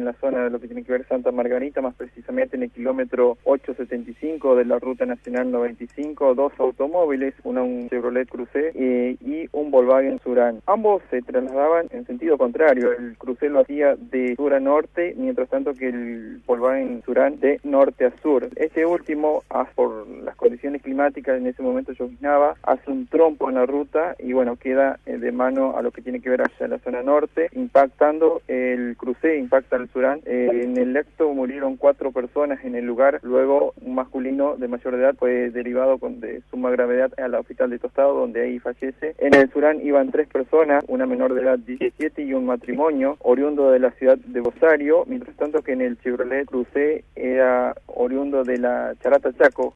la zona de lo que tiene que ver Santa Margarita, más precisamente en el kilómetro 875 de la Ruta Nacional 95, dos automóviles, un Chevrolet Cruze y un Volkswagen Surán. Ambos se trasladaban en sentido contrario, el Cruze lo hacía de sur a norte, mientras tanto que el Volkswagen Surán de norte a sur. Este último, por las condiciones climáticas, en ese momento lloviznaba, hace un trompo en la ruta y bueno, queda de mano a lo que tiene que ver hacia la zona norte, impactando el Cruze, impacta el Surán. En el acto murieron 4 personas en el lugar, luego un masculino de mayor edad fue derivado de suma gravedad al hospital de Tostado, donde ahí fallece. En el Surán iban 3 personas, una menor de edad 17 y un matrimonio, oriundo de la ciudad de Rosario, mientras tanto que en el Chevrolet Cruze era oriundo de la Charata Chaco.